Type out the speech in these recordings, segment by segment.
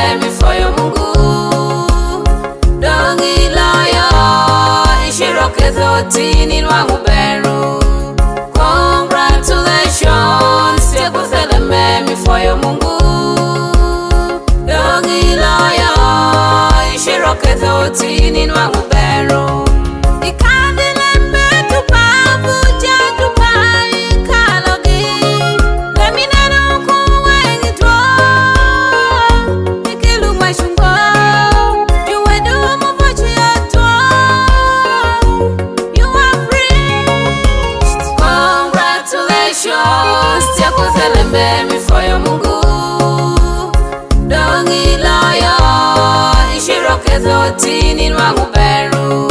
memi foyo Mungu dongi loyo ishiroke thotini nwangu beru. Congratulations yakutele memi foyo Mungu dongi loyo ishiroke thotini nwangu beru. Memi foyo Mungu dongi loyo ishiroke thotini nwangu beru.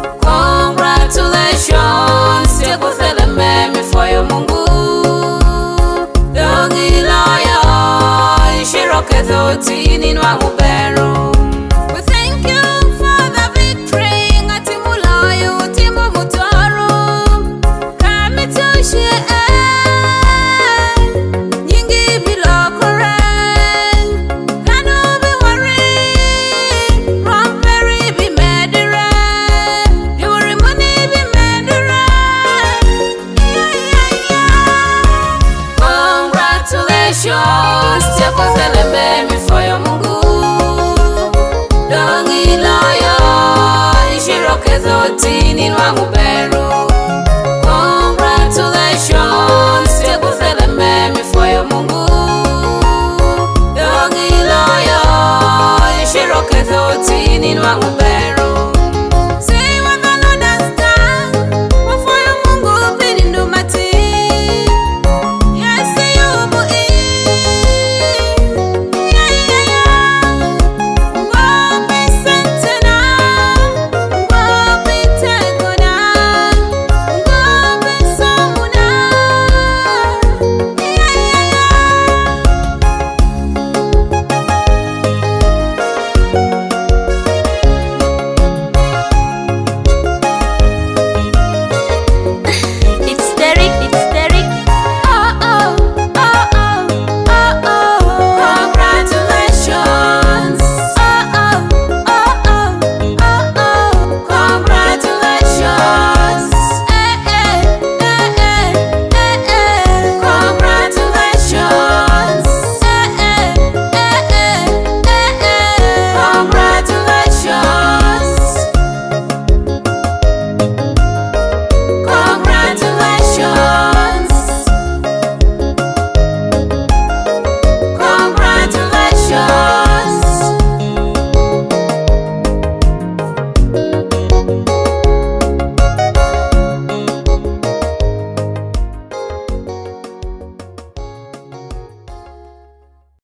Congratulations yakutele memi foyo Mungu dongi loyo ishiroke thotini nwangu beru. We thank you for the victory ngatimu loyo timu mutoro kamitushe yakutele memi foyo Mungu dongi loyo ishiroke thotini nwangu beru.